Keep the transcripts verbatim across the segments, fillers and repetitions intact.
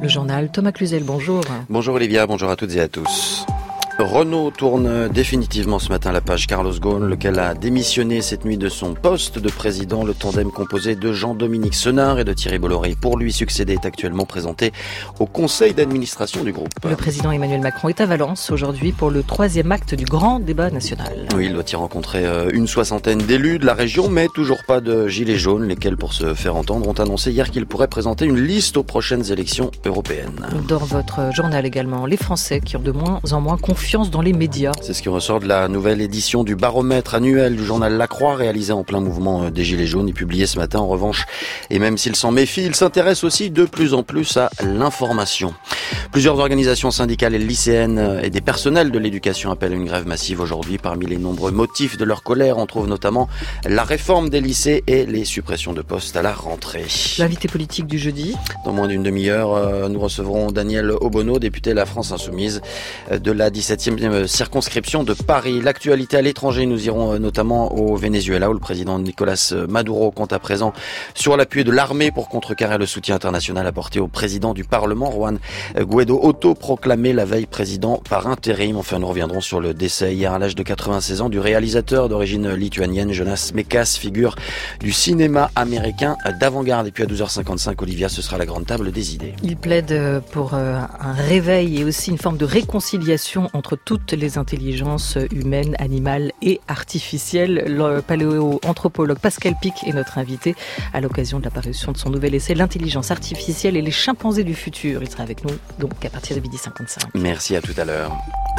Le journal Thomas Cluzel, bonjour. Bonjour Olivia, bonjour à toutes et à tous. Renault tourne définitivement ce matin la page Carlos Ghosn, lequel a démissionné cette nuit de son poste de président. Le tandem composé de Jean-Dominique Senard et de Thierry Bolloré pour lui succéder est actuellement présenté au conseil d'administration du groupe. Le président Emmanuel Macron est à Valence aujourd'hui pour le troisième acte du grand débat national. Oui, il doit y rencontrer une soixantaine d'élus de la région, mais toujours pas de gilets jaunes, lesquels, pour se faire entendre, ont annoncé hier qu'ils pourraient présenter une liste aux prochaines élections européennes. Dans votre journal également, les Français qui ont de moins en moins confiance dans les médias. C'est ce qui ressort de la nouvelle édition du baromètre annuel du journal La Croix, réalisé en plein mouvement des Gilets jaunes et publié ce matin. En revanche, et même s'il s'en méfie, il s'intéresse aussi de plus en plus à l'information. Plusieurs organisations syndicales et lycéennes et des personnels de l'éducation appellent une grève massive aujourd'hui. Parmi les nombreux motifs de leur colère, on trouve notamment la réforme des lycées et les suppressions de postes à la rentrée. L'invité politique du jeudi. Dans moins d'une demi-heure, nous recevrons Daniel Obono, député de la France Insoumise de la dix-septième circonscription de Paris. L'actualité à l'étranger, nous irons notamment au Venezuela où le président Nicolas Maduro compte à présent sur l'appui de l'armée pour contrecarrer le soutien international apporté au président du Parlement, Juan Guaidó, auto-proclamé la veille président par intérim. Enfin, nous reviendrons sur le décès hier à l'âge de quatre-vingt-seize ans du réalisateur d'origine lituanienne Jonas Mekas, figure du cinéma américain d'avant-garde. Et puis à douze heures cinquante-cinq, Olivia, ce sera la grande table des idées. Il plaide pour un réveil et aussi une forme de réconciliation entre toutes les intelligences humaines, animales et artificielles. Le paléoanthropologue Pascal Pic est notre invité à l'occasion de la parution de son nouvel essai L'intelligence artificielle et les chimpanzés du futur. Il sera avec nous donc à partir de midi cinquante-cinq. Merci, à tout à l'heure.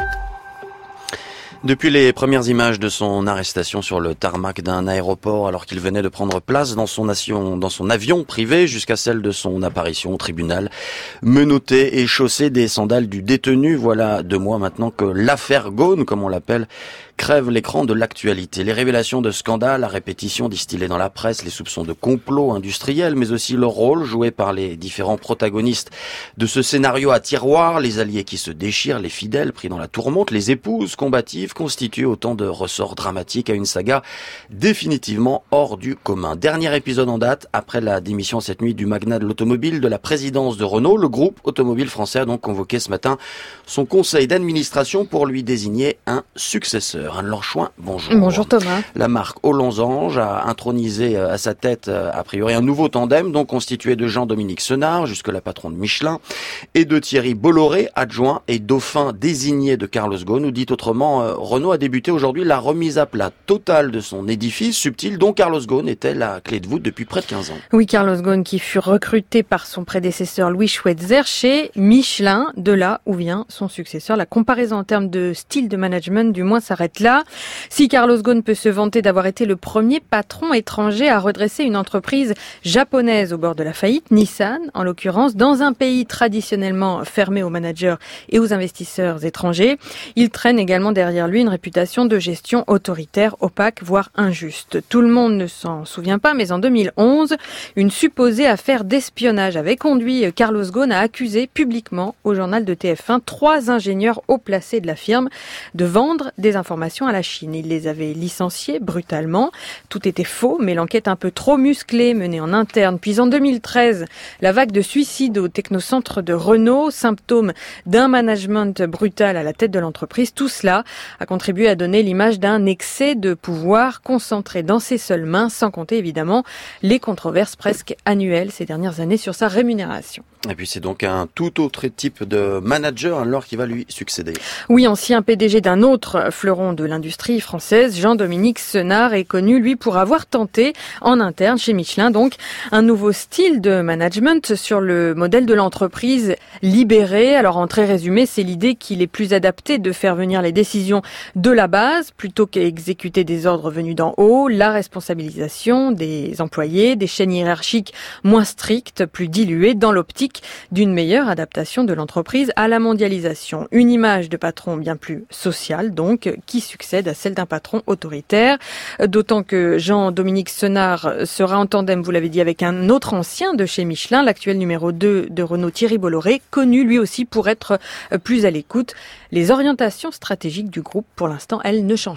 Depuis les premières images de son arrestation sur le tarmac d'un aéroport alors qu'il venait de prendre place dans son, nation, dans son avion privé jusqu'à celle de son apparition au tribunal, menotté et chaussé des sandales du détenu, voilà deux mois maintenant que l'affaire Ghosn, comme on l'appelle, crève l'écran de l'actualité. Les révélations de scandales à répétition distillées dans la presse, les soupçons de complot industriel, mais aussi le rôle joué par les différents protagonistes de ce scénario à tiroir, les alliés qui se déchirent, les fidèles pris dans la tourmente, les épouses combatives, constituent autant de ressorts dramatiques à une saga définitivement hors du commun. Dernier épisode en date, après la démission cette nuit du magnat de l'automobile de la présidence de Renault, le groupe automobile français a donc convoqué ce matin son conseil d'administration pour lui désigner un successeur. Anne-Laure Chouin, bonjour. Bonjour Thomas. La marque Hollands-Ange a intronisé à sa tête, a priori, un nouveau tandem, donc constitué de Jean-Dominique Senard, jusque-là patron de Michelin, et de Thierry Bolloré, adjoint et dauphin désigné de Carlos Ghosn, ou dit autrement, Renault a débuté aujourd'hui la remise à plat totale de son édifice subtil dont Carlos Ghosn était la clé de voûte depuis près de quinze ans. Oui, Carlos Ghosn qui fut recruté par son prédécesseur Louis Schweitzer chez Michelin, de là où vient son successeur. La comparaison en termes de style de management du moins s'arrête là. Si Carlos Ghosn peut se vanter d'avoir été le premier patron étranger à redresser une entreprise japonaise au bord de la faillite, Nissan en l'occurrence, dans un pays traditionnellement fermé aux managers et aux investisseurs étrangers, il traîne également derrière lui une réputation de gestion autoritaire, opaque, voire injuste. Tout le monde ne s'en souvient pas, mais en deux mille onze, une supposée affaire d'espionnage avait conduit Carlos Ghosn à accuser publiquement au journal de T F un trois ingénieurs haut placés de la firme de vendre des informations à la Chine. Il les avait licenciés brutalement. Tout était faux, mais l'enquête un peu trop musclée menée en interne. Puis en deux mille treize, la vague de suicides au technocentre de Renault, symptôme d'un management brutal à la tête de l'entreprise. Tout cela a contribué à donner l'image d'un excès de pouvoir concentré dans ses seules mains, sans compter évidemment les controverses presque annuelles ces dernières années sur sa rémunération. Et puis c'est donc un tout autre type de manager alors qui va lui succéder. Oui, ancien P D G d'un autre fleuron de l'industrie française, Jean-Dominique Senard est connu, lui, pour avoir tenté en interne chez Michelin, donc un nouveau style de management sur le modèle de l'entreprise libérée. Alors en très résumé, c'est l'idée qu'il est plus adapté de faire venir les décisions de la base plutôt qu'exécuter des ordres venus d'en haut, la responsabilisation des employés, des chaînes hiérarchiques moins strictes, plus diluées dans l'optique d'une meilleure adaptation de l'entreprise à la mondialisation. Une image de patron bien plus sociale, donc, qui succède à celle d'un patron autoritaire. D'autant que Jean-Dominique Senard sera en tandem, vous l'avez dit, avec un autre ancien de chez Michelin, l'actuel numéro deux de Renault, Thierry Bolloré, connu lui aussi pour être plus à l'écoute. Les orientations stratégiques du groupe, pour l'instant, elles ne changent pas.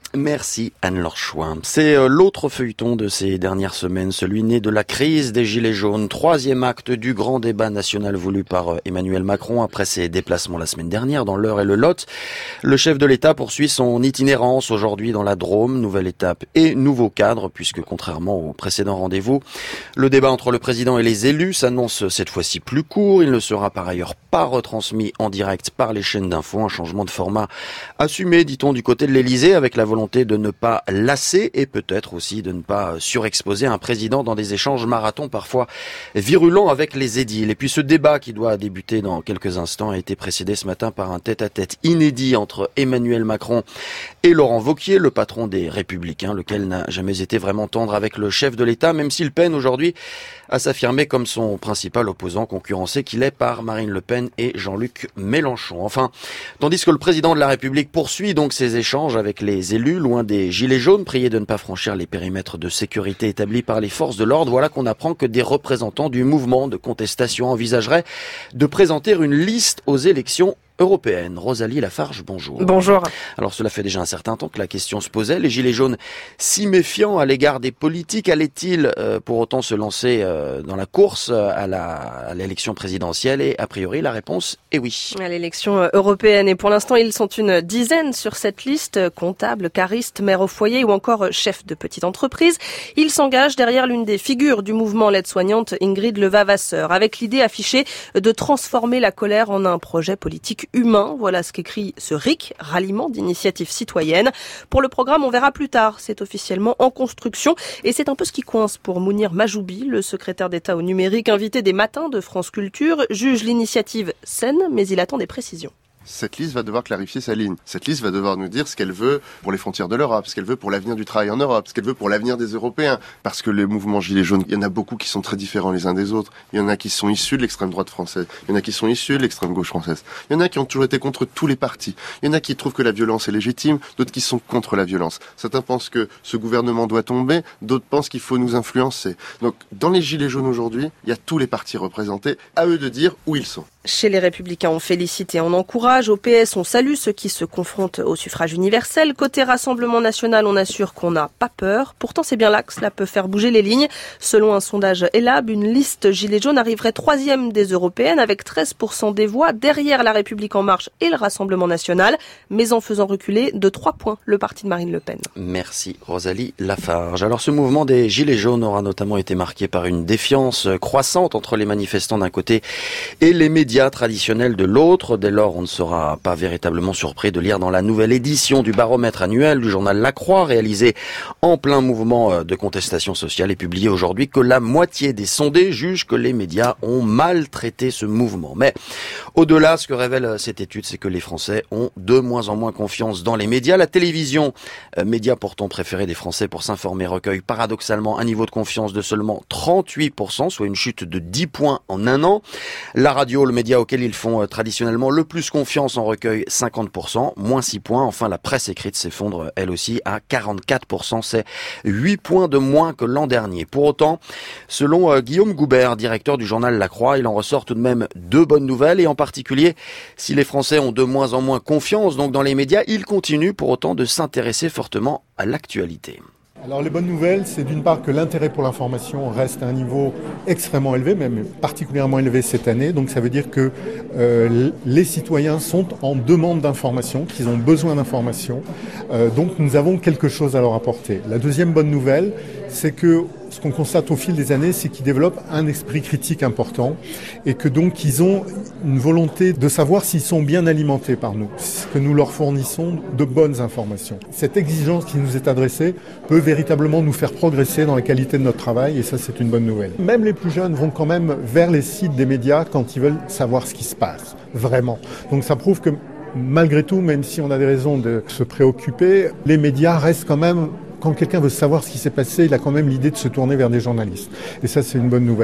Merci Anne-Laure Chouin. C'est l'autre feuilleton de ces dernières semaines, celui né de la crise des Gilets jaunes. Troisième acte du grand débat national voulu par Emmanuel Macron après ses déplacements la semaine dernière dans l'Eure et le Lot. Le chef de l'État poursuit son itinérance aujourd'hui dans la Drôme. Nouvelle étape et nouveau cadre puisque contrairement au précédent rendez-vous, le débat entre le président et les élus s'annonce cette fois-ci plus court. Il ne sera par ailleurs pas retransmis en direct par les chaînes d'infos. Un changement de format assumé, dit-on, du côté de l'Élysée avec la volonté de ne pas lasser et peut-être aussi de ne pas surexposer un président dans des échanges marathons parfois virulents avec les édiles. Et puis ce débat qui doit débuter dans quelques instants a été précédé ce matin par un tête-à-tête inédit entre Emmanuel Macron et Laurent Wauquiez, le patron des Républicains, lequel n'a jamais été vraiment tendre avec le chef de l'État, même s'il peine aujourd'hui à s'affirmer comme son principal opposant, concurrencé qu'il est par Marine Le Pen et Jean-Luc Mélenchon. Enfin, tandis que le président de la République poursuit donc ses échanges avec les élus, loin des gilets jaunes, priés de ne pas franchir les périmètres de sécurité établis par les forces de l'ordre, voilà qu'on apprend que des représentants du mouvement de contestation envisageraient de présenter une liste aux élections européenne. Rosalie Lafarge, bonjour. Bonjour. Alors cela fait déjà un certain temps que la question se posait. Les Gilets jaunes, si méfiants à l'égard des politiques, allaient-ils euh, pour autant se lancer euh, dans la course à, la, à l'élection présidentielle? Et a priori, la réponse est oui. À l'élection européenne. Et pour l'instant, ils sont une dizaine sur cette liste. Comptables, caristes, mères au foyer ou encore chefs de petite entreprise. Ils s'engagent derrière l'une des figures du mouvement l'aide-soignante Ingrid Levavasseur, avec l'idée affichée de transformer la colère en un projet politique humain. Voilà ce qu'écrit ce R I C, Ralliement d'initiatives citoyennes. Pour le programme, on verra plus tard. C'est officiellement en construction et c'est un peu ce qui coince pour Mounir Majoubi, le secrétaire d'État au numérique, invité des matins de France Culture, juge l'initiative saine, mais il attend des précisions. Cette liste va devoir clarifier sa ligne. Cette liste va devoir nous dire ce qu'elle veut pour les frontières de l'Europe, ce qu'elle veut pour l'avenir du travail en Europe, ce qu'elle veut pour l'avenir des Européens. Parce que les mouvements Gilets jaunes, il y en a beaucoup qui sont très différents les uns des autres. Il y en a qui sont issus de l'extrême droite française. Il y en a qui sont issus de l'extrême gauche française. Il y en a qui ont toujours été contre tous les partis. Il y en a qui trouvent que la violence est légitime, d'autres qui sont contre la violence. Certains pensent que ce gouvernement doit tomber, d'autres pensent qu'il faut nous influencer. Donc, dans les Gilets jaunes aujourd'hui, il y a tous les partis représentés. À eux de dire où ils sont. Chez les Républicains, on félicite et on encourage. Au P S, on salue ceux qui se confrontent au suffrage universel. Côté Rassemblement national, on assure qu'on n'a pas peur. Pourtant, c'est bien là que cela peut faire bouger les lignes. Selon un sondage Elab, une liste Gilets jaunes arriverait troisième des européennes avec treize pour cent des voix derrière La République en marche et le Rassemblement national, mais en faisant reculer de trois points le parti de Marine Le Pen. Merci Rosalie Lafarge. Alors ce mouvement des Gilets jaunes aura notamment été marqué par une défiance croissante entre les manifestants d'un côté et les médias traditionnels de l'autre. Dès lors, on ne sera pas véritablement surpris de lire dans la nouvelle édition du baromètre annuel du journal La Croix, réalisé en plein mouvement de contestation sociale et publié aujourd'hui, que la moitié des sondés jugent que les médias ont mal traité ce mouvement. Mais au-delà, ce que révèle cette étude, c'est que les Français ont de moins en moins confiance dans les médias. La télévision, euh, média pourtant préféré des Français pour s'informer, recueille paradoxalement un niveau de confiance de seulement trente-huit pour cent, soit une chute de dix points en un an. La radio, le média auquel ils font euh, traditionnellement le plus confiance, en recueille cinquante pour cent, moins six points. Enfin, la presse écrite s'effondre elle aussi à quarante-quatre pour cent, c'est huit points de moins que l'an dernier. Pour autant, selon euh, Guillaume Goubert, directeur du journal La Croix, il en ressort tout de même deux bonnes nouvelles, et en particulier, si les Français ont de moins en moins confiance donc dans les médias, ils continuent pour autant de s'intéresser fortement à l'actualité. Alors les bonnes nouvelles, c'est d'une part que l'intérêt pour l'information reste à un niveau extrêmement élevé, même particulièrement élevé cette année. Donc ça veut dire que euh, les citoyens sont en demande d'information, qu'ils ont besoin d'information. Euh, donc nous avons quelque chose à leur apporter. La deuxième bonne nouvelle, c'est que ce qu'on constate au fil des années, c'est qu'ils développent un esprit critique important et que donc ils ont une volonté de savoir s'ils sont bien alimentés par nous, que nous leur fournissons de bonnes informations. Cette exigence qui nous est adressée peut véritablement nous faire progresser dans la qualité de notre travail, et ça c'est une bonne nouvelle. Même les plus jeunes vont quand même vers les sites des médias quand ils veulent savoir ce qui se passe, vraiment. Donc ça prouve que malgré tout, même si on a des raisons de se préoccuper, les médias restent quand même... Quand quelqu'un veut savoir ce qui s'est passé, il a quand même l'idée de se tourner vers des journalistes. Et ça, c'est une bonne nouvelle.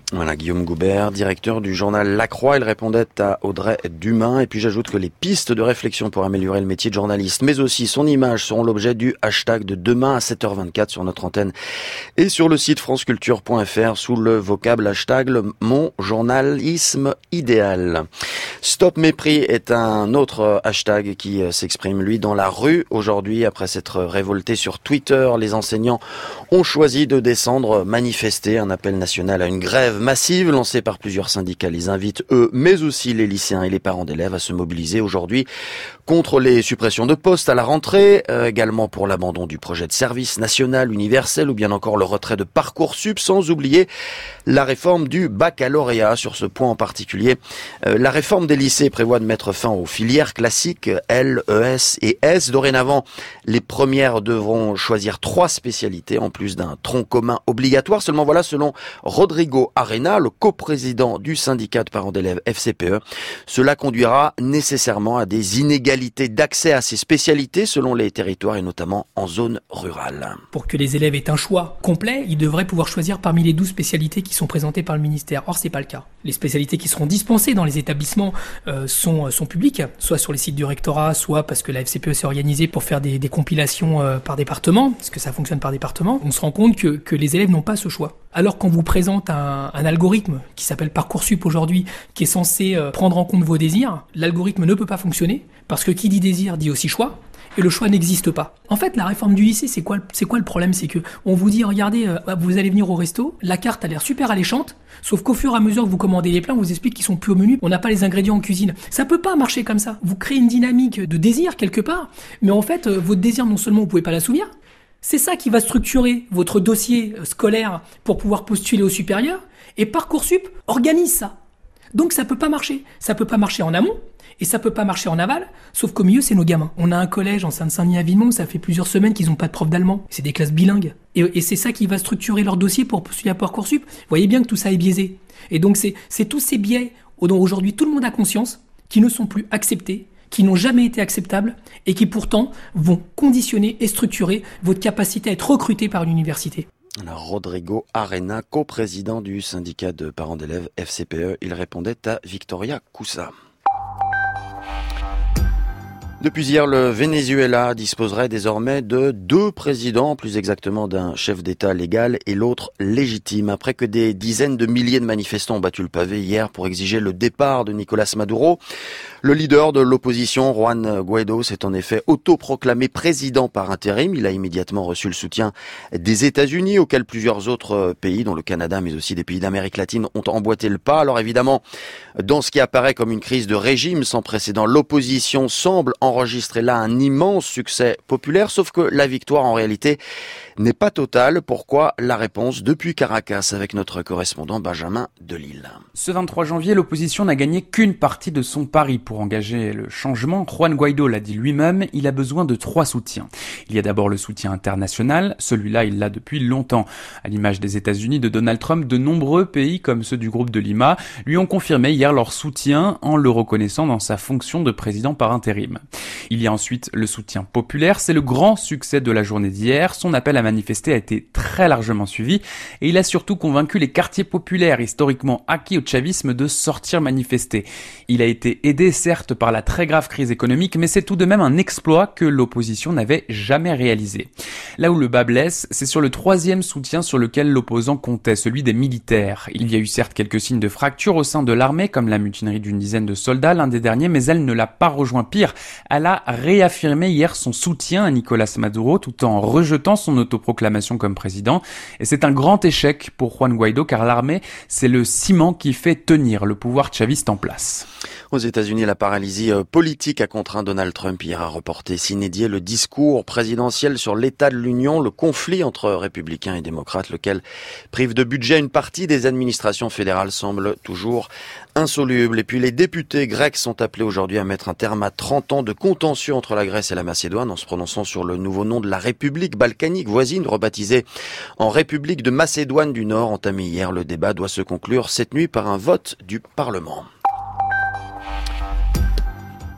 Voilà, Guillaume Goubert, directeur du journal La Croix, il répondait à Audrey Dumain. Et puis j'ajoute que les pistes de réflexion pour améliorer le métier de journaliste, mais aussi son image, seront l'objet du hashtag de demain à sept heures vingt-quatre sur notre antenne et sur le site franceculture point f r sous le vocable hashtag le mon journalisme idéal. Stop Mépris est un autre hashtag qui s'exprime, lui, dans la rue. Aujourd'hui, après s'être révolté sur Twitter, les enseignants ont choisi de descendre manifester. Un appel national à une grève massive lancée par plusieurs syndicats les invitent, eux, mais aussi les lycéens et les parents d'élèves à se mobiliser aujourd'hui contre les suppressions de postes à la rentrée, euh, également pour l'abandon du projet de service national universel ou bien encore le retrait de Parcoursup, sans oublier la réforme du baccalauréat. Sur ce point en particulier, euh, la réforme des lycées prévoit de mettre fin aux filières classiques L, E S et S. Dorénavant, les premières devront choisir trois spécialités en plus d'un tronc commun obligatoire. Seulement voilà, selon Rodrigo Arena, le coprésident du syndicat de parents d'élèves F C P E, cela conduira nécessairement à des inégalités d'accès à ces spécialités selon les territoires et notamment en zone rurale. Pour que les élèves aient un choix complet, ils devraient pouvoir choisir parmi les douze spécialités qui sont présentées par le ministère. Or, c'est pas le cas. Les spécialités qui seront dispensées dans les établissements euh, sont, sont publiques, soit sur les sites du rectorat, soit parce que la F C P E s'est organisée pour faire des, des compilations euh, par département, parce que ça fonctionne par département. On se rend compte que, que les élèves n'ont pas ce choix. Alors qu'on vous présente un, un algorithme qui s'appelle Parcoursup aujourd'hui, qui est censé euh, prendre en compte vos désirs, l'algorithme ne peut pas fonctionner, parce que qui dit désir dit aussi choix, et le choix n'existe pas. En fait, la réforme du lycée, c'est quoi, c'est quoi le problème? C'est que on vous dit, regardez, euh, vous allez venir au resto, la carte a l'air super alléchante, sauf qu'au fur et à mesure que vous commandez les plats, on vous explique qu'ils sont plus au menu, on n'a pas les ingrédients en cuisine. Ça peut pas marcher comme ça. Vous créez une dynamique de désir quelque part, mais en fait, euh, votre désir, non seulement vous pouvez pas l'assouvir, c'est ça qui va structurer votre dossier scolaire pour pouvoir postuler au supérieur, et Parcoursup organise ça. Donc ça peut pas marcher. Ça peut pas marcher en amont, et ça peut pas marcher en aval, sauf qu'au milieu, c'est nos gamins. On a un collège en Seine-Saint-Denis à Villemont, ça fait plusieurs semaines qu'ils ont pas de prof d'allemand. C'est des classes bilingues. Et, et c'est ça qui va structurer leur dossier pour postuler à Parcoursup. Vous voyez bien que tout ça est biaisé. Et donc c'est, c'est tous ces biais dont aujourd'hui tout le monde a conscience, qui ne sont plus acceptés, qui n'ont jamais été acceptables et qui pourtant vont conditionner et structurer votre capacité à être recruté par une université. Alors, Rodrigo Arena, coprésident du syndicat de parents d'élèves F C P E, il répondait à Victoria Coussa. Depuis hier, le Venezuela disposerait désormais de deux présidents, plus exactement d'un chef d'État légal et l'autre légitime. Après que des dizaines de milliers de manifestants ont battu le pavé hier pour exiger le départ de Nicolás Maduro, le leader de l'opposition, Juan Guaidó, s'est en effet autoproclamé président par intérim. Il a immédiatement reçu le soutien des États-Unis, auxquels plusieurs autres pays, dont le Canada, mais aussi des pays d'Amérique latine, ont emboîté le pas. Alors évidemment, dans ce qui apparaît comme une crise de régime sans précédent, l'opposition semble enregistrer là un immense succès populaire, sauf que la victoire en réalité n'est pas totale. Pourquoi? La réponse depuis Caracas avec notre correspondant Benjamin Delille. Ce vingt-trois janvier, l'opposition n'a gagné qu'une partie de son pari pour engager le changement. Juan Guaidó l'a dit lui-même, il a besoin de trois soutiens. Il y a d'abord le soutien international, celui-là il l'a depuis longtemps. À l'image des États-Unis de Donald Trump, de nombreux pays comme ceux du groupe de Lima lui ont confirmé hier leur soutien en le reconnaissant dans sa fonction de président par intérim. Il y a ensuite le soutien populaire, c'est le grand succès de la journée d'hier. Son appel à manifester a été très largement suivi et il a surtout convaincu les quartiers populaires historiquement acquis au chavisme de sortir manifester. Il a été aidé certes par la très grave crise économique, mais c'est tout de même un exploit que l'opposition n'avait jamais réalisé. Là où le bas blesse, c'est sur le troisième soutien sur lequel l'opposant comptait, celui des militaires. Il y a eu certes quelques signes de fracture au sein de l'armée, comme la mutinerie d'une dizaine de soldats, l'un des derniers, mais elle ne l'a pas rejoint. Pire, elle a réaffirmé hier son soutien à Nicolás Maduro tout en rejetant son autoproclamation comme président. Et c'est un grand échec pour Juan Guaidó car l'armée, c'est le ciment qui fait tenir le pouvoir chaviste en place. Aux États-Unis, la paralysie politique a contraint Donald Trump hier à reporter sine die le discours présidentiel sur l'état de l'Union, le conflit entre républicains et démocrates, lequel prive de budget une partie des administrations fédérales, semble toujours insoluble. Et puis les députés grecs sont appelés aujourd'hui à mettre un terme à trente ans de contentieux entre la Grèce et la Macédoine en se prononçant sur le nouveau nom de la République balkanique voisine, rebaptisée en République de Macédoine du Nord. Entamé hier, le débat doit se conclure cette nuit par un vote du Parlement.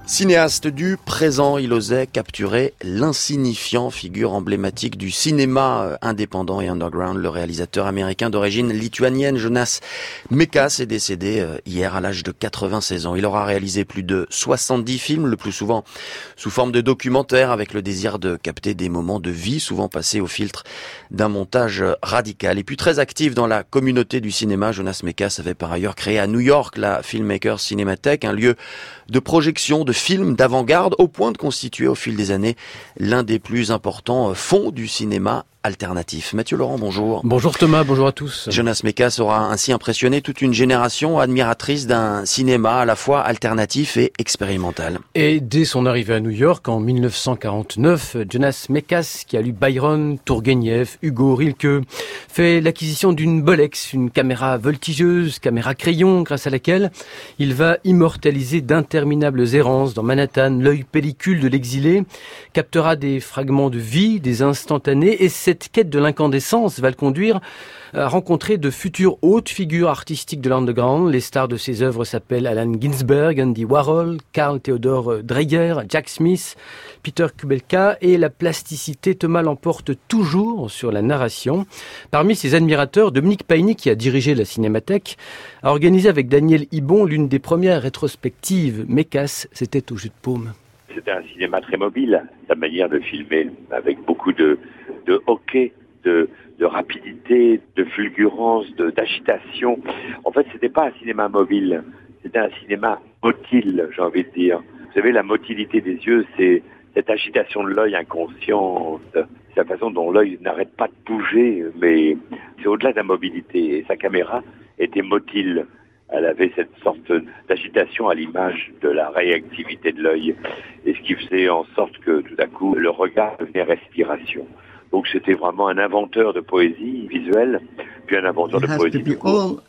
Cinéaste du présent, il osait capturer l'insignifiant, figure emblématique du cinéma indépendant et underground. Le réalisateur américain d'origine lituanienne Jonas Mekas est décédé hier à l'âge de quatre-vingt-seize ans. Il aura réalisé plus de soixante-dix films, le plus souvent sous forme de documentaires, avec le désir de capter des moments de vie, souvent passés au filtre d'un montage radical. Et puis très actif dans la communauté du cinéma, Jonas Mekas avait par ailleurs créé à New York la Filmmakers Cinematheque, un lieu de projection de films d'avant-garde au point de constituer au fil des années l'un des plus importants fonds du cinéma alternatif. Mathieu Laurent, bonjour. Bonjour Thomas, bonjour à tous. Jonas Mekas aura ainsi impressionné toute une génération admiratrice d'un cinéma à la fois alternatif et expérimental. Et dès son arrivée à New York en mille neuf cent quarante-neuf, Jonas Mekas, qui a lu Byron, Tourguenieff, Hugo, Rilke, fait l'acquisition d'une Bolex, une caméra voltigeuse, caméra crayon, grâce à laquelle il va immortaliser d'interminables errances dans Manhattan. L'œil pellicule de l'exilé captera des fragments de vie, des instantanés, et cette quête de l'incandescence va le conduire à rencontrer de futures hautes figures artistiques de l'underground. Les stars de ses œuvres s'appellent Allen Ginsberg, Andy Warhol, Carl Theodor Dreyer, Jack Smith, Peter Kubelka, et la plasticité Thomas l'emporte toujours sur la narration. Parmi ses admirateurs, Dominique Paigny, qui a dirigé la Cinémathèque, a organisé avec Daniel Ibon l'une des premières rétrospectives. Mekas, c'était au jus de paume. C'était un cinéma très mobile, sa manière de filmer, avec beaucoup de, de hockey, de, de rapidité, de fulgurance, de, d'agitation. En fait, c'était pas un cinéma mobile, c'était un cinéma motile, j'ai envie de dire. Vous savez, la motilité des yeux, c'est cette agitation de l'œil inconsciente. C'est la façon dont l'œil n'arrête pas de bouger, mais c'est au-delà de la mobilité. Et sa caméra était motile. Elle avait cette sorte d'agitation à l'image de la réactivité de l'œil, et ce qui faisait en sorte que tout à coup le regard devenait respiration. Donc c'était vraiment un inventeur de poésie visuelle, puis un inventeur de poésie tout court.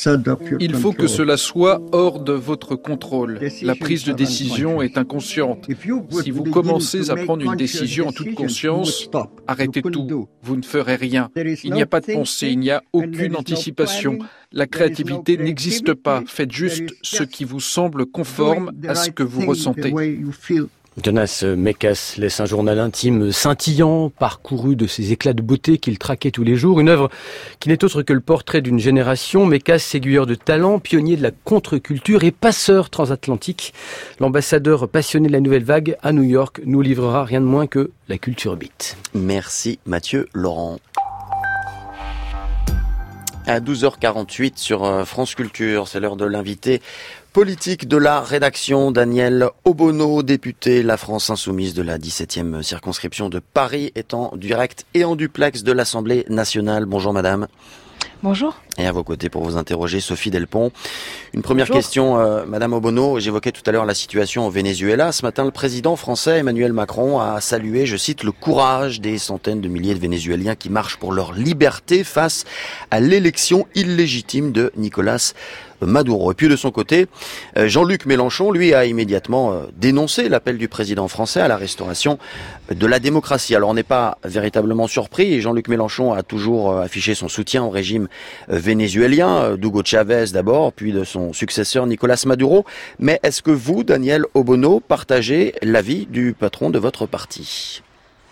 Il faut que cela soit hors de votre contrôle. La prise de décision est inconsciente. Si vous commencez à prendre une décision en toute conscience, arrêtez tout. Vous ne ferez rien. Il n'y a pas de pensée, il n'y a aucune anticipation. La créativité n'existe pas. Faites juste ce qui vous semble conforme à ce que vous ressentez. Jonas Mekas laisse un journal intime scintillant, parcouru de ces éclats de beauté qu'il traquait tous les jours. Une œuvre qui n'est autre que le portrait d'une génération. Mekas, aiguilleur de talent, pionnier de la contre-culture et passeur transatlantique. L'ambassadeur passionné de la nouvelle vague à New York nous livrera rien de moins que la culture beat. Merci Mathieu Laurent. À douze heures quarante-huit sur France Culture, c'est l'heure de l'invité politique de la rédaction, Danielle Obono, députée La France Insoumise de la dix-septième circonscription de Paris, est en direct et en duplex de l'Assemblée nationale. Bonjour madame. Bonjour. Et à vos côtés pour vous interroger, Sophie Delpont. Une première Bonjour. question, euh, Madame Obono. J'évoquais tout à l'heure la situation au Venezuela. Ce matin, le président français Emmanuel Macron a salué, je cite, le courage des centaines de milliers de Vénézuéliens qui marchent pour leur liberté face à l'élection illégitime de Nicolas Maduro. Et puis de son côté, Jean-Luc Mélenchon, lui, a immédiatement dénoncé l'appel du président français à la restauration de la démocratie. Alors on n'est pas véritablement surpris. Jean-Luc Mélenchon a toujours affiché son soutien au régime vénézuélien, d'Hugo Chavez d'abord, puis de son successeur Nicolas Maduro. Mais est-ce que vous, Danielle Obono, partagez l'avis du patron de votre parti ?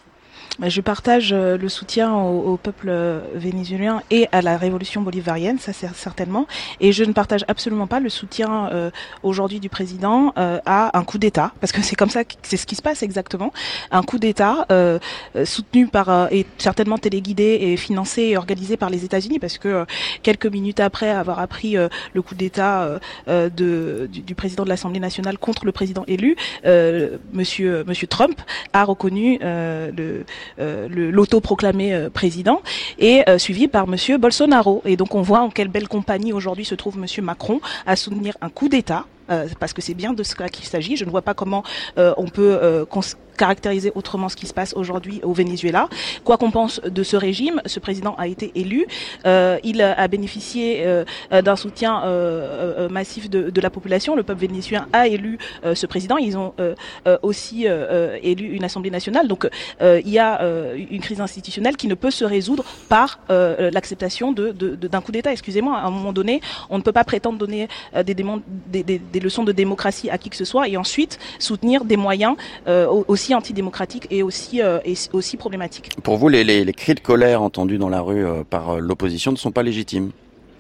Je partage le soutien au, au peuple vénézuélien et à la révolution bolivarienne, ça c'est certainement. Et je ne partage absolument pas le soutien euh, aujourd'hui du président euh, à un coup d'État, parce que c'est comme ça, que c'est ce qui se passe exactement. Un coup d'État euh, soutenu par euh, et certainement téléguidé et financé et organisé par les États-Unis, parce que euh, quelques minutes après avoir appris euh, le coup d'État euh, de, du, du président de l'Assemblée nationale contre le président élu, euh, Monsieur Monsieur Trump a reconnu euh, le Euh, le, l'autoproclamé euh, président, et euh, suivi par Monsieur Bolsonaro. Et donc on voit en quelle belle compagnie aujourd'hui se trouve Monsieur Macron à soutenir un coup d'État, euh, parce que c'est bien de cela qu'il s'agit. Je ne vois pas comment euh, on peut euh, cons- caractériser autrement ce qui se passe aujourd'hui au Venezuela. Quoi qu'on pense de ce régime, ce président a été élu. Euh, il a bénéficié euh, d'un soutien euh, euh, massif de, de la population. Le peuple vénézuélien a élu euh, ce président. Ils ont euh, euh, aussi euh, élu une Assemblée nationale. Donc euh, il y a euh, une crise institutionnelle qui ne peut se résoudre par euh, l'acceptation de, de, de, d'un coup d'État. Excusez-moi, à un moment donné, on ne peut pas prétendre donner euh, des, démon- des, des, des des leçons de démocratie à qui que ce soit, et ensuite soutenir des moyens euh, aussi antidémocratiques et aussi, euh, et aussi problématiques. Pour vous, les, les, les cris de colère entendus dans la rue euh, par euh, l'opposition ne sont pas légitimes?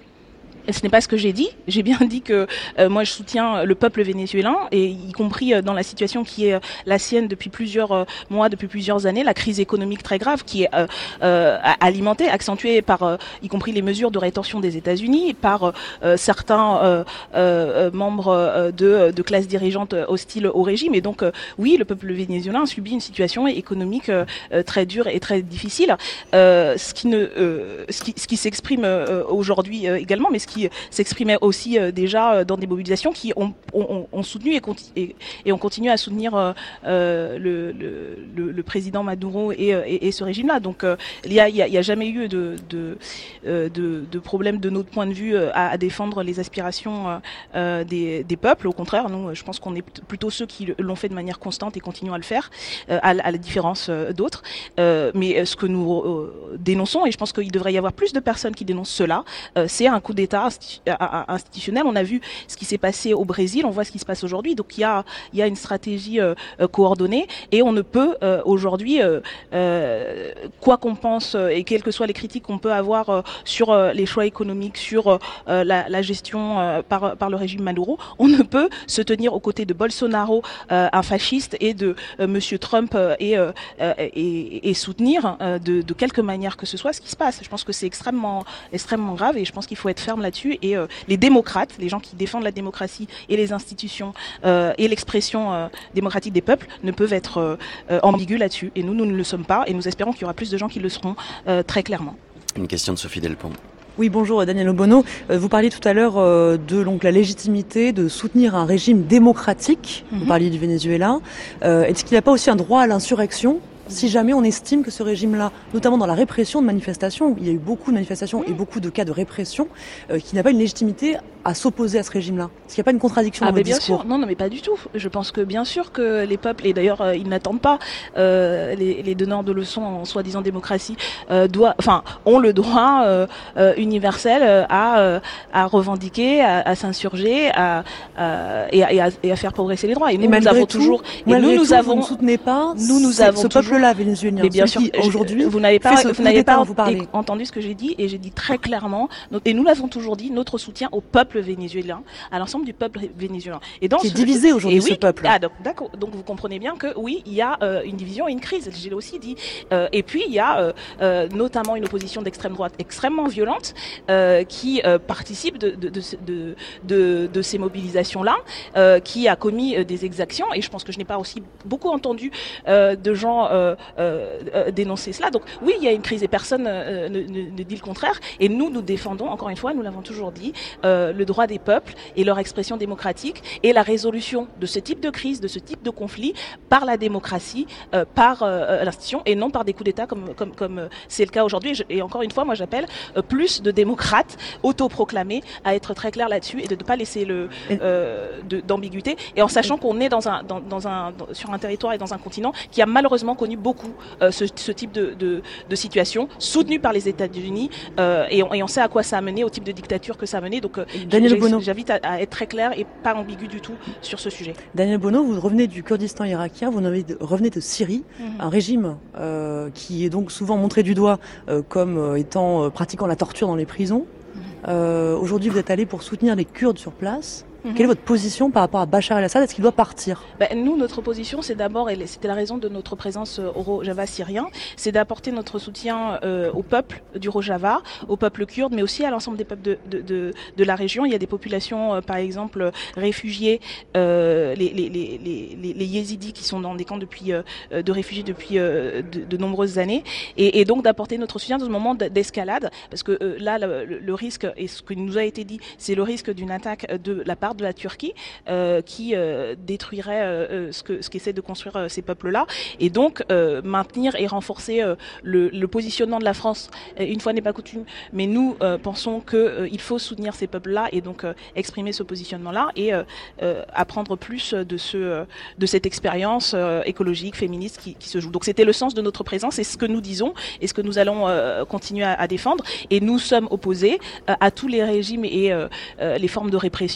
Et ce n'est pas ce que j'ai dit. J'ai bien dit que euh, moi je soutiens le peuple vénézuélien, et y compris euh, dans la situation qui est euh, la sienne depuis plusieurs euh, mois, depuis plusieurs années, la crise économique très grave qui est euh, euh, alimentée, accentuée par euh, y compris les mesures de rétorsion des États-Unis, par euh, certains euh, euh, membres euh, de, de classes dirigeantes hostiles au régime. Et donc euh, oui, le peuple vénézuélien subit une situation économique euh, très dure et très difficile, euh, ce qui ne, euh, ce qui, ce qui s'exprime euh, aujourd'hui euh, également, mais ce qui s'exprimait aussi euh, déjà euh, dans des mobilisations qui ont, ont, ont soutenu et, conti- et, et ont continué à soutenir euh, euh, le, le, le président Maduro et, et, et ce régime-là. Donc euh, il n'y a, y a, y a jamais eu de, de, euh, de, de problème de notre point de vue euh, à, à défendre les aspirations euh, des, des peuples. Au contraire, nous, je pense qu'on est plutôt ceux qui l'ont fait de manière constante et continuent à le faire, euh, à, à la différence euh, d'autres. Euh, mais ce que nous euh, dénonçons, et je pense qu'il devrait y avoir plus de personnes qui dénoncent cela, euh, c'est un coup d'État institutionnel. On a vu ce qui s'est passé au Brésil, on voit ce qui se passe aujourd'hui. Donc il y a, il y a une stratégie euh, coordonnée, et on ne peut euh, aujourd'hui, euh, euh, quoi qu'on pense euh, et quelles que soient les critiques qu'on peut avoir euh, sur euh, les choix économiques, sur euh, la, la gestion euh, par, par le régime Maduro, on ne peut se tenir aux côtés de Bolsonaro, euh, un fasciste, et de euh, Monsieur Trump euh, et, euh, et, et soutenir euh, de, de quelque manière que ce soit ce qui se passe. Je pense que c'est extrêmement, extrêmement grave, et je pense qu'il faut être ferme là-dessus. Et euh, les démocrates, les gens qui défendent la démocratie et les institutions euh, et l'expression euh, démocratique des peuples ne peuvent être euh, euh, ambigus là-dessus. Et nous, nous ne le sommes pas, et nous espérons qu'il y aura plus de gens qui le seront euh, très clairement. Une question de Sophie Delpont. Oui, bonjour Daniel Obono. Vous parliez tout à l'heure de donc, la légitimité de soutenir un régime démocratique. Mm-hmm. Vous parliez du Venezuela. Euh, est-ce qu'il n'y a pas aussi un droit à l'insurrection si jamais on estime que ce régime-là, notamment dans la répression de manifestations, il y a eu beaucoup de manifestations et beaucoup de cas de répression, euh, qui n'a pas une légitimité à s'opposer à ce régime-là? Est-ce qu'il n'y a pas une contradiction ah dans votre bien discours? sûr. Non, non, mais pas du tout. Je pense que bien sûr que les peuples, et d'ailleurs euh, ils n'attendent pas, euh, les, les donneurs de leçons en soi-disant démocratie, euh, doit, enfin, ont le droit euh, euh, universel euh, à, euh, à revendiquer, à, à s'insurger, à, à, et, à, et, à, et à faire progresser les droits. Et nous, et nous avons tout, toujours, et nous, nous tout, avons, vous ne soutenez pas nous, nous avons ce toujours, peuple-là vénézuélien. Mais bien sûr, aujourd'hui, vous n'avez pas, vous n'avez pas vous entendu ce que j'ai dit, et j'ai dit très clairement, et nous l'avons toujours dit, notre soutien au peuple vénézuélien, à l'ensemble du peuple vénézuélien. Et dans qui ce, est divisé aujourd'hui, oui, ce peuple. Ah, donc, d'accord. Donc vous comprenez bien que oui, il y a euh, une division et une crise. J'ai aussi dit. Euh, et puis il y a euh, euh, notamment une opposition d'extrême droite extrêmement violente euh, qui euh, participe de de, de, de, de, de ces mobilisations-là, euh, qui a commis euh, des exactions. Et je pense que je n'ai pas aussi beaucoup entendu euh, de gens euh, euh, dénoncer cela. Donc oui, il y a une crise et personne euh, ne, ne, ne dit le contraire. Et nous, nous défendons, encore une fois, nous l'avons toujours dit, euh, le droit des peuples et leur expression démocratique et la résolution de ce type de crise, de ce type de conflit par la démocratie, euh, par euh, l'institution, et non par des coups d'État comme comme comme euh, c'est le cas aujourd'hui. Et encore une fois, moi j'appelle euh, plus de démocrates autoproclamés à être très clairs là-dessus et de ne pas laisser le euh, de, d'ambiguïté, et en sachant qu'on est dans un dans, dans un dans, sur un territoire et dans un continent qui a malheureusement connu beaucoup euh, ce, ce type de, de de situation, soutenu par les États-Unis, euh, et, on, et on sait à quoi ça a mené, au type de dictature que ça a mené. Donc euh, Daniel Bono, j'invite à, à être très clair et pas ambigu du tout sur ce sujet. Daniel Bono, vous revenez du Kurdistan irakien, vous revenez de Syrie, mmh. un régime euh, qui est donc souvent montré du doigt euh, comme euh, étant euh, pratiquant la torture dans les prisons. Mmh. Euh, aujourd'hui, vous êtes allé pour soutenir les Kurdes sur place. Mmh. Quelle est votre position par rapport à Bachar el-Assad? Est-ce qu'il doit partir? Ben, nous, notre position, c'est d'abord, et c'était la raison de notre présence au Rojava syrien, c'est d'apporter notre soutien euh, au peuple du Rojava, au peuple kurde, mais aussi à l'ensemble des peuples de, de, de, de la région. Il y a des populations, euh, par exemple, réfugiées, euh, les, les, les, les, les yézidis qui sont dans des camps depuis, euh, de réfugiés depuis euh, de, de nombreuses années, et, et donc d'apporter notre soutien dans ce moment d'escalade, parce que euh, là, le, le risque, et ce qui nous a été dit, c'est le risque d'une attaque de la part de la Turquie euh, qui euh, détruirait euh, ce que ce qu'essaie de construire euh, ces peuples-là, et donc euh, maintenir et renforcer euh, le, le positionnement de la France. Une fois n'est pas coutume, mais nous euh, pensons que euh, il faut soutenir ces peuples-là et donc euh, exprimer ce positionnement-là et euh, euh, apprendre plus de ce euh, de cette expérience euh, écologique féministe qui, qui se joue. Donc c'était le sens de notre présence et ce que nous disons et ce que nous allons euh, continuer à, à défendre. Et nous sommes opposés euh, à tous les régimes et euh, euh, les formes de répression, et nous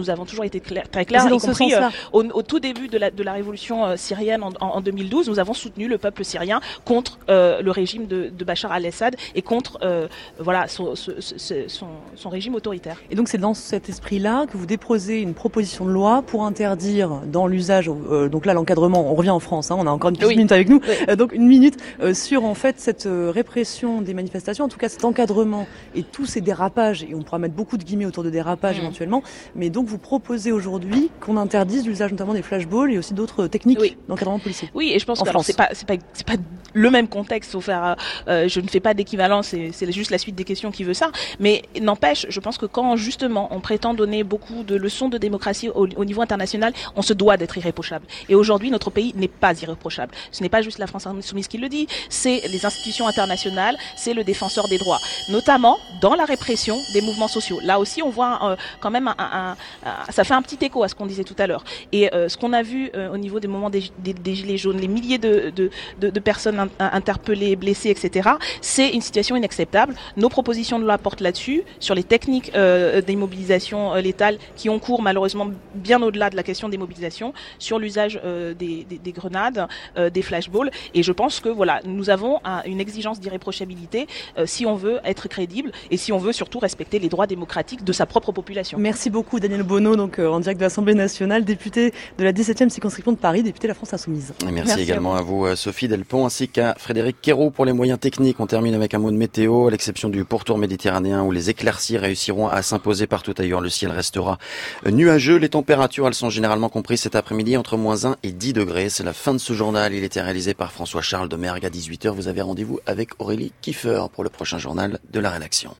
nous avons toujours été clair, très clairs, y compris euh, au, au tout début de la, de la révolution euh, syrienne en, en, en deux mille douze, nous avons soutenu le peuple syrien contre euh, le régime de, de Bachar al-Assad et contre euh, voilà, son, son, son, son régime autoritaire. Et donc c'est dans cet esprit-là que vous déposez une proposition de loi pour interdire dans l'usage, euh, donc là l'encadrement, on revient en France, hein, on a encore une petite oui. minute avec nous, oui. euh, donc une minute euh, sur en fait cette euh, répression des manifestations, en tout cas cet encadrement et tous ces dérapages, et on pourra mettre beaucoup de guillemets autour de dérapages mmh. éventuellement, mais donc vous proposez aujourd'hui qu'on interdise l'usage notamment des flashballs et aussi d'autres techniques oui. d'encadrement policier. Oui, et je pense que alors, c'est pas c'est pas c'est pas le même contexte, faut faire euh, je ne fais pas d'équivalence, c'est, c'est juste la suite des questions qui veut ça, mais n'empêche, je pense que quand justement on prétend donner beaucoup de leçons de démocratie au, au niveau international, on se doit d'être irréprochable. Et aujourd'hui, notre pays n'est pas irréprochable. Ce n'est pas juste la France insoumise qui le dit, c'est les institutions internationales, c'est le défenseur des droits, notamment dans la répression des mouvements sociaux. Là aussi, on voit euh, quand même un, un, un, ça fait un petit écho à ce qu'on disait tout à l'heure. Et euh, ce qu'on a vu euh, au niveau des moments des, des, des gilets jaunes, les milliers de, de, de, de personnes in, interpellées, blessées, et cetera, c'est une situation inacceptable. Nos propositions de loi portent là-dessus, sur les techniques euh, d'immobilisation euh, létale qui ont cours malheureusement bien au-delà de la question des mobilisations, sur l'usage euh, des, des, des grenades, euh, des flashballs. Et je pense que voilà, nous avons un, une exigence d'irréprochabilité euh, si on veut être crédible et si on veut surtout respecter les droits démocratiques de sa propre population. Merci beaucoup Daniel Obono, donc euh, en direct de l'Assemblée nationale, député de la dix-septième circonscription de Paris, député de la France Insoumise. Et merci, merci également à vous, à vous Sophie Delpont, ainsi qu'à Frédéric Quéroux pour les moyens techniques. On termine avec un mot de météo, à l'exception du pourtour méditerranéen où les éclaircies réussiront à s'imposer partout ailleurs. Le ciel restera nuageux. Les températures, elles sont généralement comprises cet après-midi entre moins un et dix degrés. C'est la fin de ce journal. Il était réalisé par François-Charles de Mergue à dix-huit heures. Vous avez rendez-vous avec Aurélie Kiefer pour le prochain journal de la rédaction.